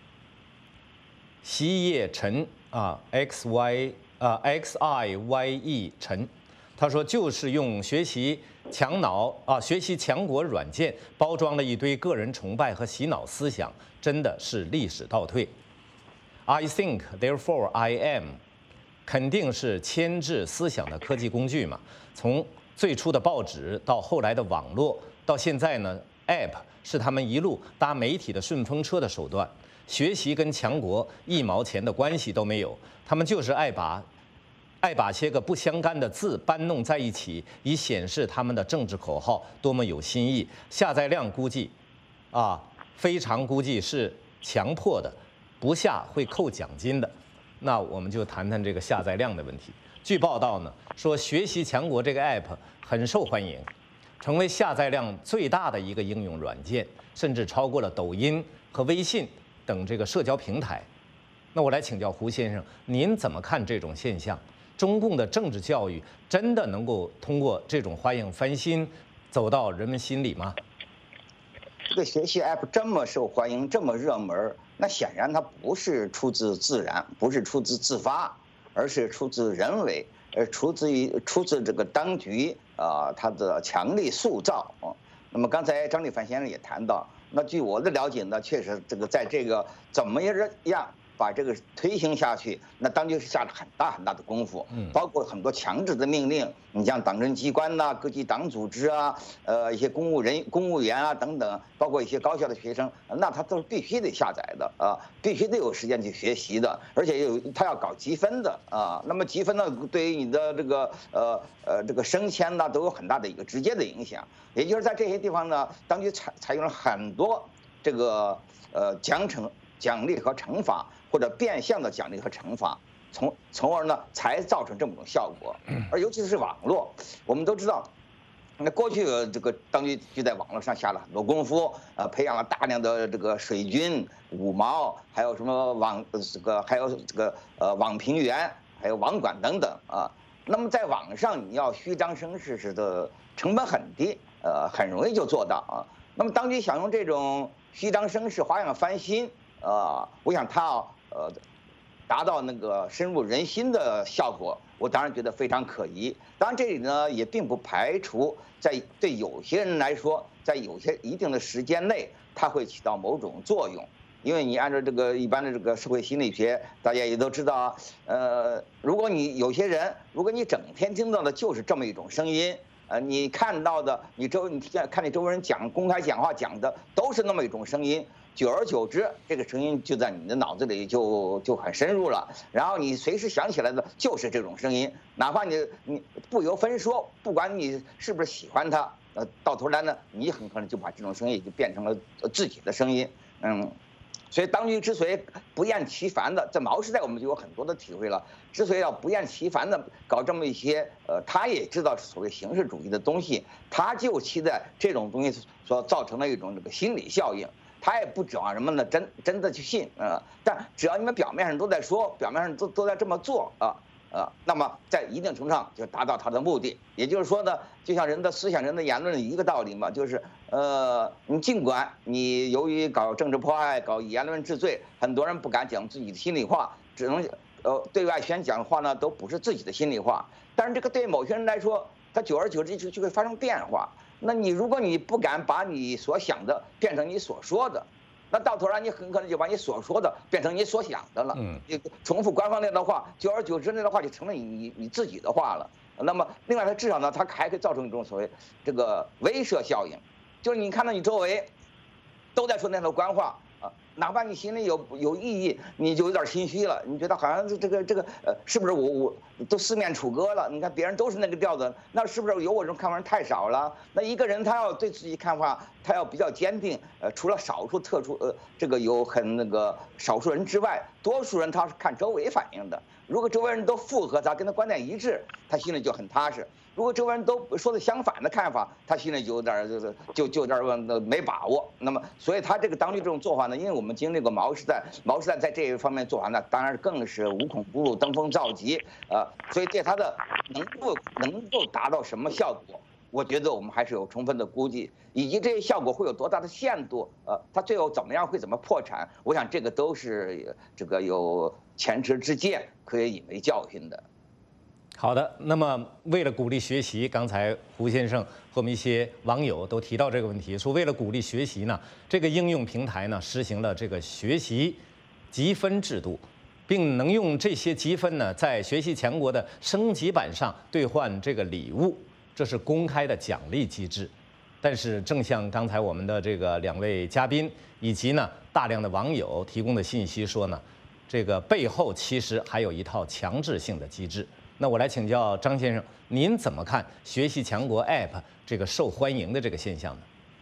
习叶陈XIYE 陈，他说就是用学习学习强国软件包装了一堆个人崇拜和洗脑思想，真的是历史倒退。I think therefore I am， 肯定是牵制思想的科技工具嘛。从最初的报纸到后来的网络，到现在呢 ，App 是他们一路搭媒体的顺风车的手段。学习跟强国1毛钱的关系都没有，他们就是爱爱把些个不相干的字搬弄在一起，以显示他们的政治口号多么有新意。下载量估计，非常估计是强迫的，不下会扣奖金的。那我们就谈谈这个下载量的问题。据报道呢，说学习强国这个 app 很受欢迎，成为下载量最大的一个应用软件，甚至超过了抖音和微信等这个社交平台。那我来请教胡先生，您怎么看这种现象？中共的政治教育真的能够通过这种花样翻新走到人们心里吗？ 这个学习 app 这么受欢迎，这么热门，那显然它不是出自自然，不是出自自发，而是出自人为，出自这个当局它的强力塑造啊。那么刚才张立凡先生也谈到，那据我的了解呢，确实这个在这个怎么样把这个推行下去，那当局是下了很大的功夫，包括很多强制的命令，你像党政机关呐、各级党组织啊，一些公务员啊等等，包括一些高校的学生，那他都是必须得下载的啊，必须得有时间去学习的，而且他要搞积分的啊。那么积分呢，对于你的这个升迁呢，都有很大的一个直接的影响。也就是在这些地方呢，当局采用了很多这个奖励和惩罚，或者变相的奖励和惩罚，从而呢才造成这么种效果。而尤其是网络，我们都知道，那过去这个当局就在网络上下了很多功夫，培养了大量的这个水军、五毛，还有什么网评员，还有网管等等啊。那么在网上你要虚张声势的成本很低，很容易就做到啊。那么当局想用这种虚张声势、花样翻新。我想他达到那个深入人心的效果，我当然觉得非常可疑。当然这里呢也并不排除对有些人来说，在有些一定的时间内，它会起到某种作用。因为你按照这个一般的这个社会心理学，大家也都知道，如果你有些人，如果你整天听到的就是这么一种声音，你看到的，你看你周围人公开讲话讲的都是那么一种声音。久而久之，这个声音就在你的脑子里就很深入了，然后你随时想起来的就是这种声音，哪怕你不由分说，不管你是不是喜欢它，到头来呢，你很可能就把这种声音就变成了自己的声音，所以当局之所以不厌其烦的，在毛时代我们就有很多的体会了，之所以要不厌其烦的搞这么一些，他也知道是所谓形式主义的东西，他就期待这种东西所造成的一种这个心理效应。他也不指望人们呢真的去信但只要你们表面上都在说，表面上都在这么做那么在一定程度上就达到他的目的。也就是说呢，就像人的思想、人的言论一个道理嘛，就是你尽管你由于搞政治迫害、搞言论治罪，很多人不敢讲自己的心里话，只能对外宣讲话呢都不是自己的心里话。但是这个对某些人来说，他久而久之就会发生变化。那如果你不敢把你所想的变成你所说的，那到头来你很可能就把你所说的变成你所想的了。你重复官方那段话，久而久之那段话就成了你自己的话了。那么另外它至少呢，它还可以造成一种所谓这个威慑效应，就是你看到你周围都在说那段官话哪怕你心里有异议，你就有点心虚了，你觉得好像这个是不是我都四面楚歌了？你看别人都是那个调子，那是不是有我这种看法人太少了？那一个人他要对自己看法，他要比较坚定，除了少数特殊这个有很那个少数人之外，多数人他是看周围反应的。如果周围人都附和他，跟他观点一致，他心里就很踏实。如果周围人都说的相反的看法，他心里就有点就有点没把握。那么，所以他这个当局这种做法呢，因为我们经历过毛时代在这一方面做法呢，当然更是无孔不入、登峰造极所以对他的能够达到什么效果，我觉得我们还是有充分的估计，以及这些效果会有多大的限度，他最后怎么样会怎么破产，我想这个都是这个有前车之鉴，可以引为教训的。 好的，那么为了鼓励学习，刚才胡先生和我们一些网友都提到这个问题，说为了鼓励学习呢，这个应用平台呢实行了这个学习积分制度，并能用这些积分呢在学习强国的升级版上兑换这个礼物，这是公开的奖励机制。但是正像刚才我们的这个两位嘉宾以及呢大量的网友提供的信息说呢，这个背后其实还有一套强制性的机制。 那我来请教张先生，您怎么看学习强国 App 这个受欢迎的这个现象呢？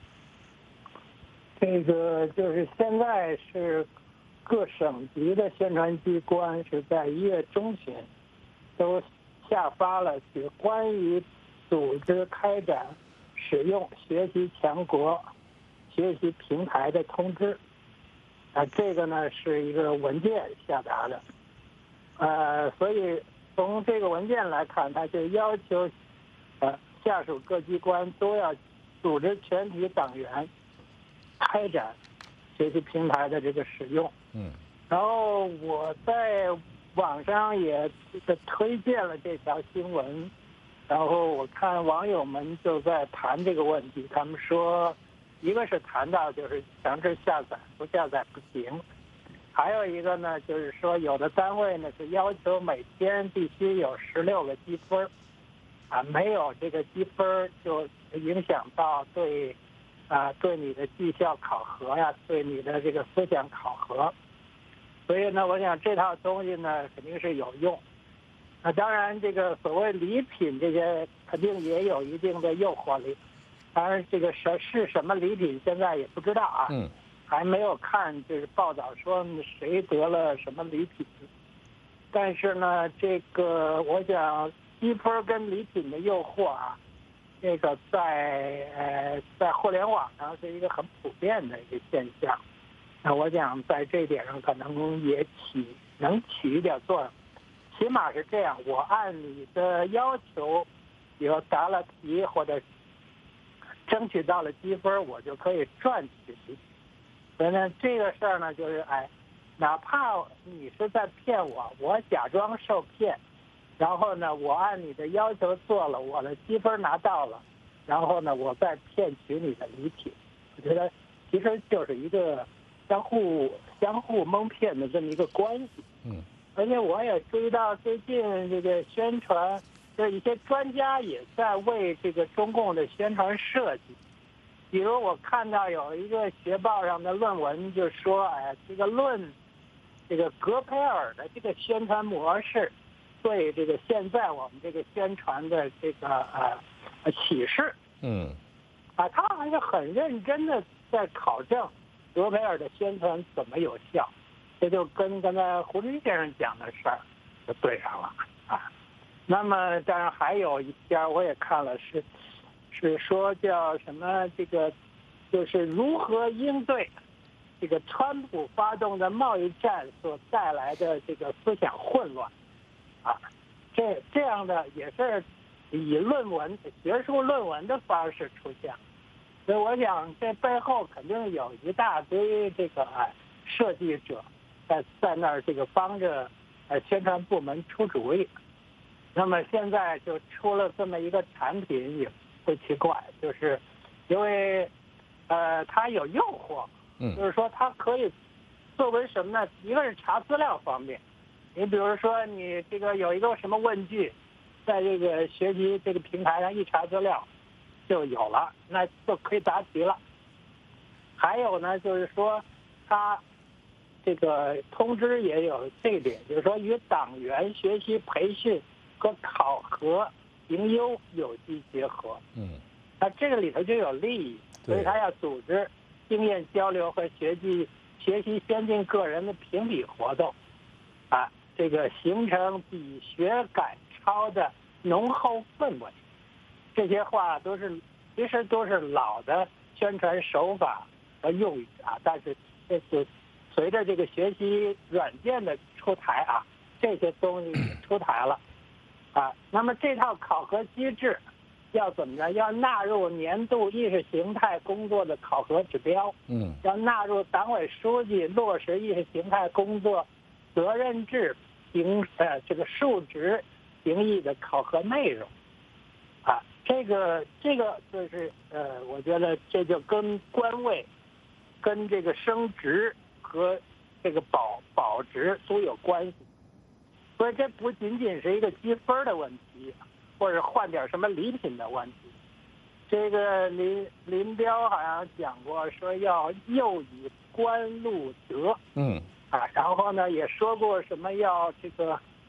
这个就是现在是各省级的宣传机关是在1月中旬都下发了有关于组织开展使用学习强国学习平台的通知。这个呢是一个文件下达的，所以从这个文件来看，它就要求下属各机关都要组织全体党员开展学习平台的这个使用。然后我在网上也推荐了这条新闻，然后我看网友们就在谈这个问题，他们说，一个是谈到就是强制下载，不下载不行；还有一个呢，就是说有的单位呢是要求每天必须有16个积分，没有这个积分就影响到对你的绩效考核呀，对你的这个思想考核。所以呢，我想这套东西呢肯定是有用。当然这个所谓礼品这些肯定也有一定的诱惑力。当然，这个是什么礼品，现在也不知道啊。还没有看就是报道说谁得了什么礼品。但是呢，这个我想积分跟礼品的诱惑啊，这个在互联网上是一个很普遍的一个现象。那我想在这点上可能也能起一点作用。起码是这样，我按你的要求，比如答了题或者争取到了积分，我就可以赚取。所以呢，这个事儿呢，就是哪怕你是在骗我，我假装受骗，然后呢，我按你的要求做了，我的积分拿到了，然后呢，我再骗取你的礼品。我觉得其实就是一个相互蒙骗的这么一个关系。而且我也注意到最近这个宣传，就是一些专家也在为这个中共的宣传设计。比如我看到有一个学报上的论文就说，这个格培尔的这个宣传模式对这个现在我们这个宣传的这个启示。他还是很认真的在考证格培尔的宣传怎么有效。这就跟刚才胡军先生讲的事儿就对上了那么当然还有一篇我也看了，是说叫什么，这个就是如何应对这个川普发动的贸易战所带来的这个思想混乱这样的也是以学术论文的方式出现。所以我想这背后肯定有一大堆这个设计者在那儿这个帮着宣传部门出主意。那么现在就出了这么一个产品也不奇怪，就是因为它有诱惑，就是说它可以作为什么呢？一个是查资料方面，你比如说你这个有一个什么问句，在这个学习这个平台上一查资料就有了，那就可以答题了。还有呢，就是说它这个通知也有这一点，就是说与党员学习培训和考核评优有机结合。那这个里头就有利益，所以他要组织经验交流和学习先进个人的评比活动，这个形成比学赶超的浓厚氛围。这些话其实都是老的宣传手法和用语但是这是随着这个学习软件的出台这些东西出台了那么这套考核机制要怎么着？要纳入年度意识形态工作的考核指标，要纳入党委书记落实意识形态工作责任制这个数值评议的考核内容这个就是我觉得这就跟官位、跟这个升职和这个保职都有关系。所以这不仅仅是一个积分的问题，或者换点什么礼品的问题。这个林彪好像讲过，说要诱以官禄德，然后呢也说过什么要这个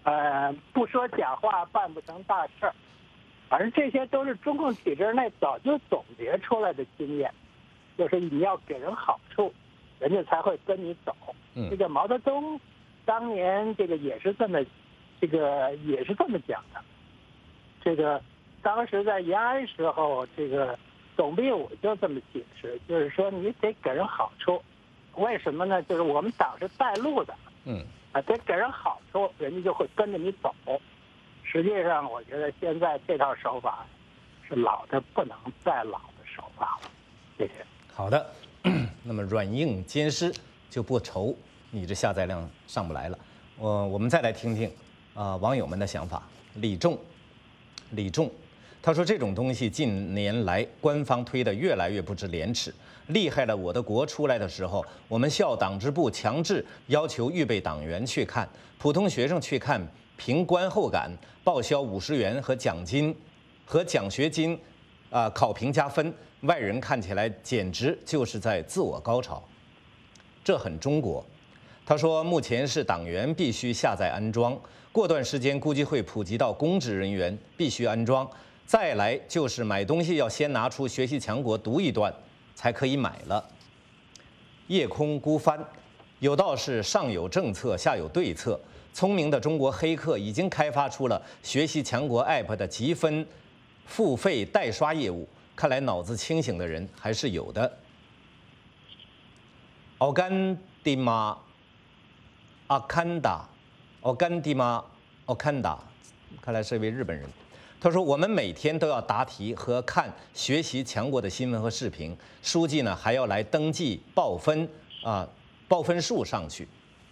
不说假话，办不成大事儿。反正这些都是中共体制内早就总结出来的经验，就是你要给人好处，人家才会跟你走。这个毛泽东当年这个也是这么讲的。这个当时在延安时候，这个董必武就这么解释，就是说你得给人好处。为什么呢？就是我们党是带路的，得给人好处，人家就会跟着你走。实际上，我觉得现在这套手法是老的不能再老的手法了。谢谢。 好的，那么软硬兼施就不愁你这下载量上不来了。我们再来听听网友们的想法。李仲，他说这种东西近年来官方推得越来越不知廉耻。厉害了，我的国出来的时候，我们校党支部强制要求预备党员去看，普通学生去看，凭观后感，报销50元和奖学金，考评加分，外人看起来简直就是在自我高潮，这很中国。他说，目前是党员必须下载安装，过段时间估计会普及到公职人员必须安装，再来就是买东西要先拿出学习强国读一段才可以买了。夜空孤帆，有道是上有政策，下有对策。聪明的中国黑客已经开发出了学习强国 App 的积分付费代刷业务，看来脑子清醒的人还是有的。奥甘迪玛阿坎达，看来是一位日本人。他说：“我们每天都要答题和看学习强国的新闻和视频，书记呢还要来登记报分报分数上去。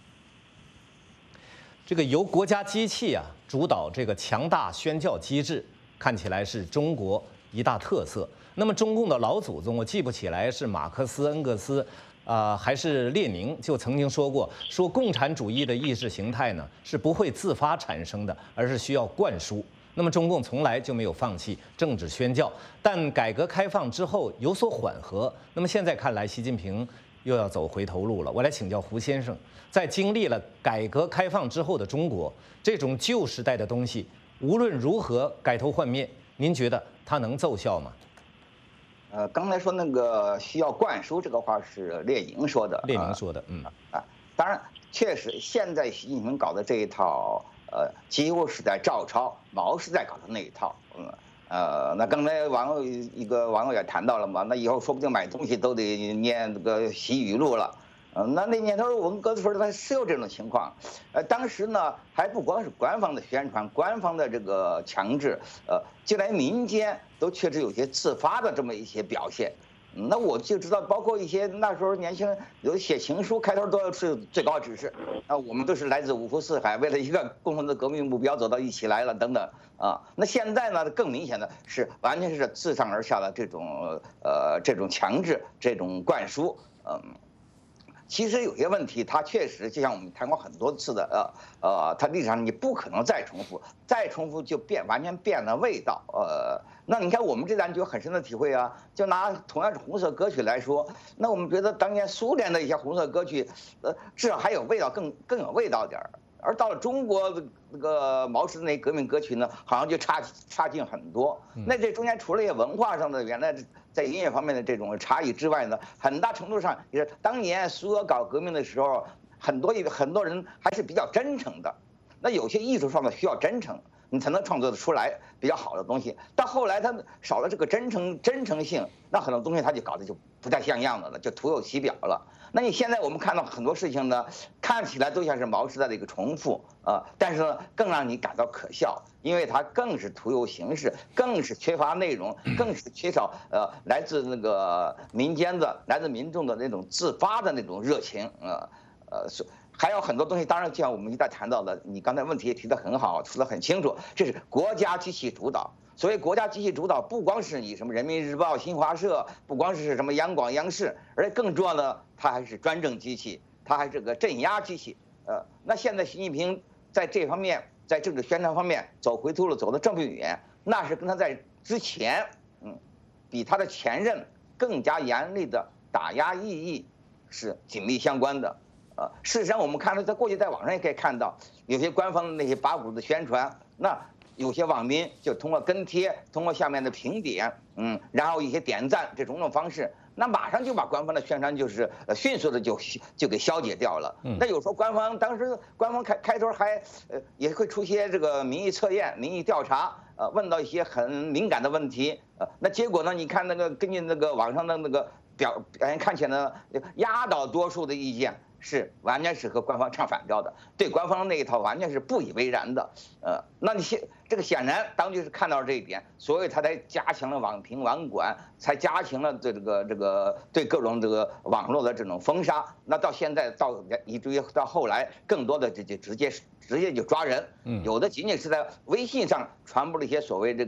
这个由国家机器主导这个强大宣教机制，看起来是中国一大特色。那么中共的老祖宗，我记不起来是马克思、恩格斯。”还是列宁就曾经说过，说共产主义的意识形态呢是不会自发产生的，而是需要灌输。那么中共从来就没有放弃政治宣教，但改革开放之后有所缓和。那么现在看来，习近平又要走回头路了。我来请教胡先生，在经历了改革开放之后的中国，这种旧时代的东西，无论如何改头换面，您觉得它能奏效吗？ 刚才说那个需要灌输这个话是列宁说的。 列宁说的， 当然，确实现在习近平搞的这一套，几乎是在照抄毛时代搞的那一套。那刚才一个网友也谈到了嘛，那以后说不定买东西都得念这个习语录了。那年头文革的时候，它是有这种情况。当时呢，还不光是官方的宣传，官方的这个强制，就连民间都确实有些自发的这么一些表现。那我就知道，包括一些那时候年轻人有写情书，开头都是最高指示，我们都是来自五湖四海，为了一个共同的革命目标走到一起来了等等那现在呢，更明显的是完全是自上而下的这种强制，这种灌输，其实有些问题，它确实就像我们谈过很多次的，它历史上你不可能再重复，再重复就完全变了味道。那你看我们这代就有很深的体会啊，就拿同样是红色歌曲来说，那我们觉得当年苏联的一些红色歌曲，至少还有味道，更有味道点儿。而到了中国的那个毛时那革命歌曲呢，好像就差劲很多。那这中间除了一些文化上的原来在音乐方面的这种差异之外呢，很大程度上也是当年苏俄搞革命的时候，很多人还是比较真诚的。那有些艺术创作需要真诚，你才能创作得出来比较好的东西。到后来他少了这个真诚性，那很多东西他就搞得就不太像样的了，就徒有其表了。那你现在我们看到很多事情呢，看起来都像是毛时代的一个重复但是呢，更让你感到可笑，因为它更是徒有形式，更是缺乏内容，更是缺少来自那个民间的、来自民众的那种自发的那种热情还有很多东西，当然就像我们一再谈到的，你刚才问题也提得很好，说得很清楚，这是国家机器主导。所谓国家机器主导，不光是你什么人民日报、新华社，不光是什么央广、央视，而且更重要的，它还是专政机器，它还是个镇压机器。那现在习近平在这方面，在政治宣传方面走回头路，走得这么远，那是跟他在之前，比他的前任更加严厉的打压异议是紧密相关的。 事实上我们看到，在过去在网上也可以看到，有些官方的那些八股的宣传，那有些网民就通过跟贴，通过下面的评点，然后一些点赞这种方式，那马上就把官方的宣传就是迅速的就给消解掉了。那有时候当时官方开头还也会出些这个民意测验、民意调查，问到一些很敏感的问题，那结果呢，你看那个根据那个网上的那个表现看起来呢，压倒多数的意见是完全是和官方唱反调的，对官方那一套完全是不以为然的。那这个显然当局是看到这一点，所以他才加强了网评网管，才加强了这个对各种这个网络的这种封杀。那到现在以至于到后来，更多的直接就抓人，有的仅仅是在微信上传播了一些所谓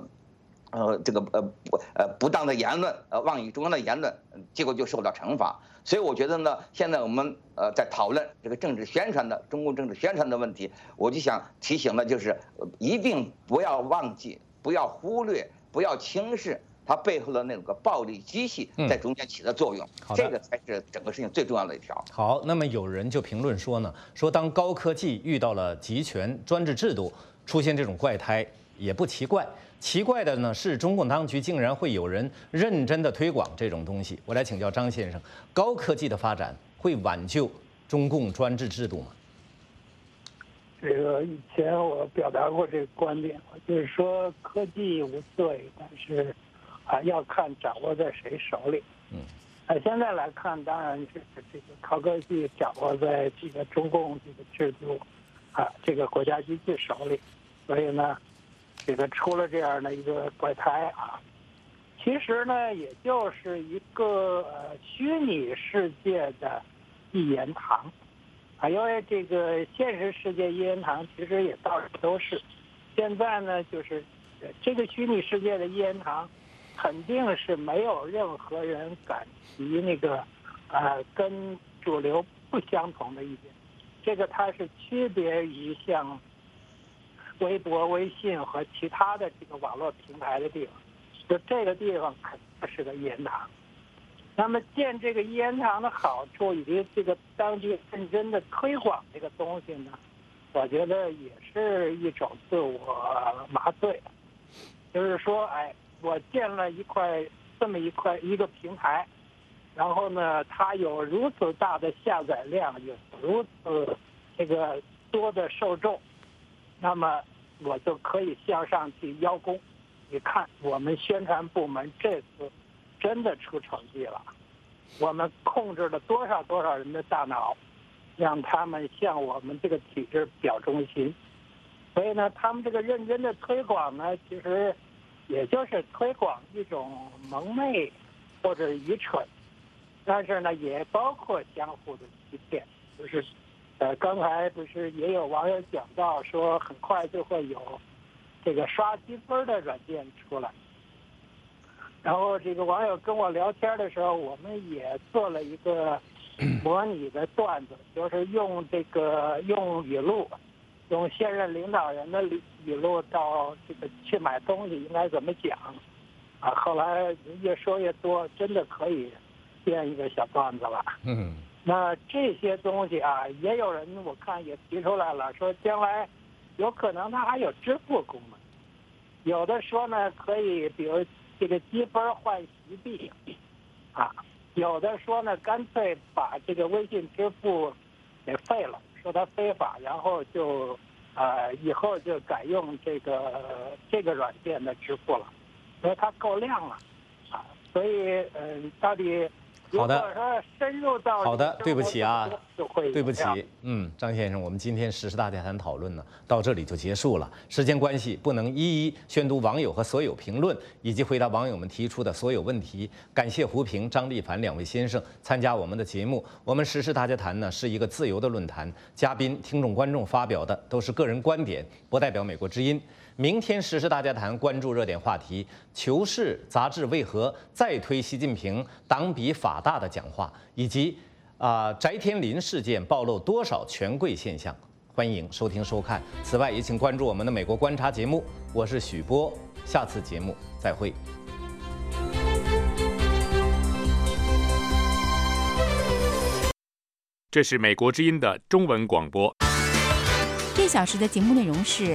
不当的言论，妄语中央的言论，结果就受到惩罚。所以我觉得呢，现在我们在讨论这个中共政治宣传的问题，我就想提醒的就是，一定不要忘记，不要忽略，不要轻视它背后的那个暴力机器在中间起的作用，这个才是整个事情最重要的一条。 好，那么有人就评论说呢，说当高科技遇到了集权专制制度，出现这种怪胎也不奇怪。奇怪的呢是，中共当局竟然会有人认真的推广这种东西。我来请教张先生，高科技的发展会挽救中共专制制度吗？ 这个以前我表达过这个观点，就是说科技无罪，但是要看掌握在谁手里。现在来看，当然是这个高科技掌握在这个中共这个制度这个国家机器手里，所以呢，这个出了这样的一个怪胎其实呢，也就是一个虚拟世界的一言堂因为这个现实世界一言堂其实也到处都是。现在呢，就是这个虚拟世界的一言堂，肯定是没有任何人敢提那个跟主流不相同的意见。这个它是区别于像微博、微信和其他的这个网络平台的地方，就这个地方肯定是个一言堂。那么建这个一言堂的好处，以及这个当局认真的推广这个东西呢，我觉得也是一种自我麻醉。就是说，我建了这么一个平台，然后呢，它有如此大的下载量，有如此这个多的受众，那么我就可以向上去邀功。你看，我们宣传部门这次真的出成绩了，我们控制了多少人的大脑，让他们向我们这个体制表忠心。所以呢，他们这个认真的推广呢，其实也就是推广一种蒙昧或者愚蠢，但是呢，也包括相互的欺骗。就是刚才不是也有网友讲到说，很快就会有这个刷积分的软件出来。然后这个网友跟我聊天的时候，我们也做了一个模拟的段子，就是用语录，用现任领导人的语录到这个去买东西应该怎么讲后来越说越多，真的可以编一个小段子了。那这些东西也有人我看也提出来了，说将来有可能它还有支付功能。有的说呢，可以比如这个积分换习币有的说呢，干脆把这个微信支付给废了，说它非法，然后就以后就改用这个软件的支付了，因为它够量了所以到底如果说深入到好的，对不起对不起，张先生，我们今天时事大家谈讨论呢，到这里就结束了。时间关系，不能一一宣读网友和所有评论，以及回答网友们提出的所有问题。感谢胡平、张立凡两位先生参加我们的节目。我们时事大家谈呢是一个自由的论坛，嘉宾、听众、观众发表的都是个人观点，不代表美国之音。明天时事大家谈关注热点话题，《求是》杂志为何再推习近平党比法大的讲话，以及翟天临事件暴露多少权贵现象。欢迎收听收看。此外，也请关注我们的美国观察节目。我是许波，下次节目再会。 这是美国之音的中文广播。 这小时的节目内容是